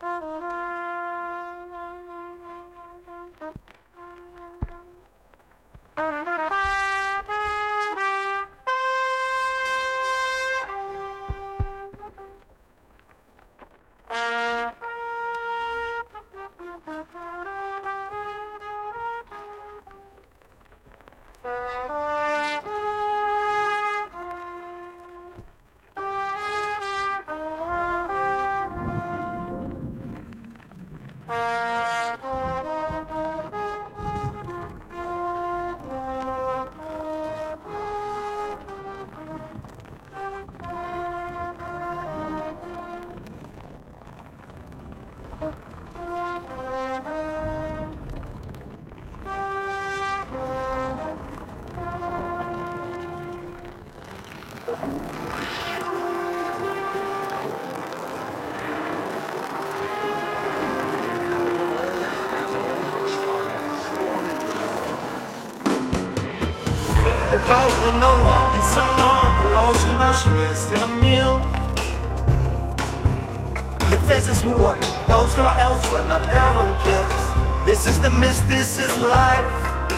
This is the mist, this is life.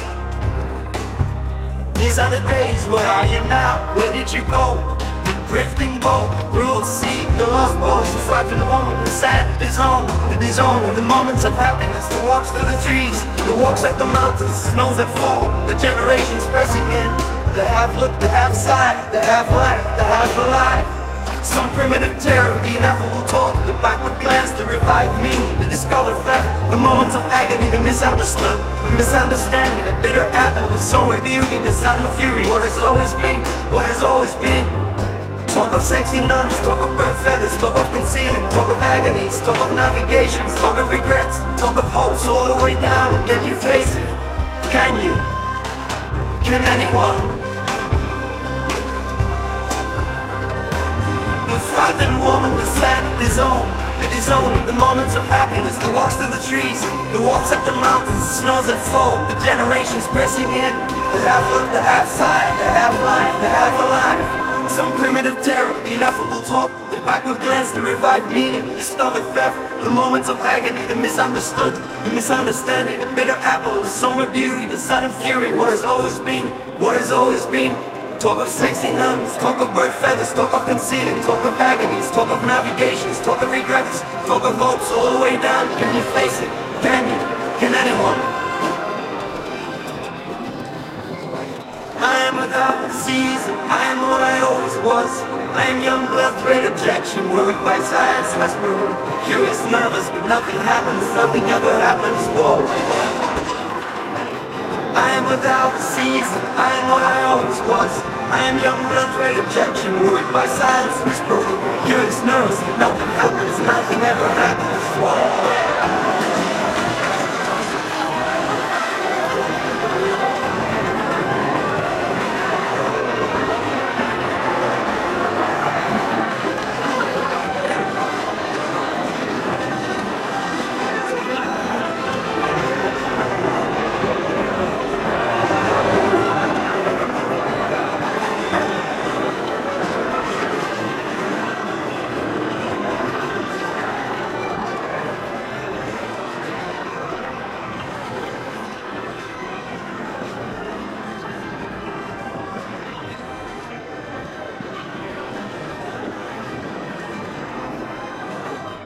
These are the days, where are you now? Where did you go? Drifting boat, ruled sea, the lost boats, the frightened woman, the sad is home, it is home. The moments of happiness, the walks through the trees, the walks like the mountains, snows that fall, the generations pressing in, the half look, the half sigh, the half life, the half alive. Some primitive terror, the ineffable talk, the backward glance, the revived meaning, the discolored fact, the moments of agony, the misunderstood, the misunderstanding, the bitter apple, the somber beauty, the sound of fury, what has always been, what has always been. Talk of sexy nuns, talk of bird feathers, talk of concealing, talk of agonies, talk of navigations, talk of regrets, talk of hopes all the way down. Can you face it? Can you? Can anyone? The frightened woman, the sad is own. It is only the moments of happiness, the walks through the trees, the walks up the mountains, the snows that fall, the generations pressing in, the half look, the half sigh, the half life, the half alive. Some primitive terror, the ineffable talk, the backward glance, the revived meaning, the stomach theft, the moments of agony, the misunderstood, the misunderstanding, the bitter apple, the somber beauty, the sudden fury, what has always been, what has always been. Talk of sexy nuns, talk of bird feathers, talk of concealing, talk of agonies, talk of navigations, talk of regrets, talk of hopes all the way down. Can you face it? Can you? Can anyone? I am without a season, I am what I always was. I am young, left great objection, worried by science, westward, curious, nervous, but nothing happens, nothing ever happens. Whoa. I am without a season, I am what I always was. I am young, blood, great objection, worried by silence, whisper, curious nerves, nothing happens, nothing ever